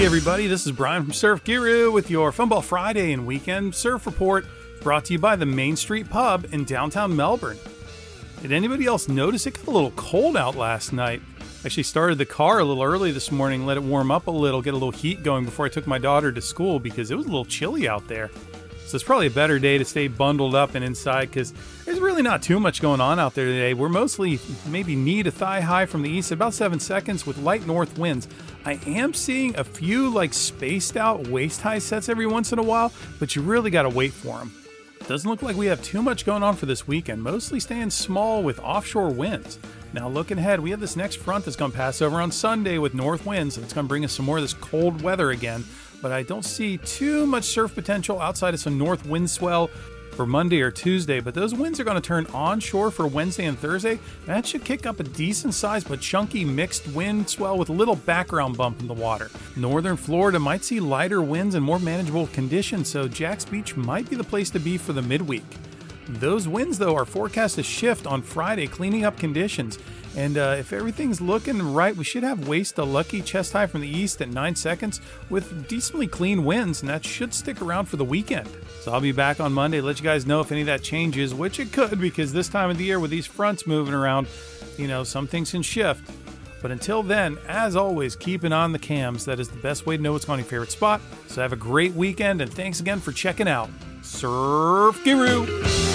everybody, this is Brian from Surf Guru with your Funball Friday and Weekend Surf Report, brought to you by the Main Street Pub in downtown Melbourne. Did anybody else notice it got a little cold out last night? Actually started the car a little early this morning, let it warm up a little, get a little heat going before I took my daughter to school because it was a little chilly out there. So it's probably a better day to stay bundled up and inside because there's really not too much going on out there today. We're mostly maybe knee to thigh high from the east, about 7 seconds with light north winds. I am seeing a few spaced out waist high sets every once in a while, but you really got to wait for them. Doesn't look like we have too much going on for this weekend, mostly staying small with offshore winds. Now looking ahead, we have this next front that's going to pass over on Sunday with north winds, and it's going to bring us some more of this cold weather again. But I don't see too much surf potential outside of some north wind swell for Monday or Tuesday. But those winds are going to turn onshore for Wednesday and Thursday. That should kick up a decent size but chunky mixed wind swell with a little background bump in the water. Northern Florida might see lighter winds and more manageable conditions, so Jack's Beach might be the place to be for the midweek. Those winds, though, are forecast to shift on Friday, cleaning up conditions. And if everything's looking right, we should have waist to lucky chest high from the east at 9 seconds with decently clean winds, and that should stick around for the weekend. So I'll be back on Monday, let you guys know if any of that changes, which it could because this time of the year with these fronts moving around, some things can shift. But until then, as always, keep an eye on the cams. That is the best way to know what's going on your favorite spot. So have a great weekend, and thanks again for checking out Surf Guru.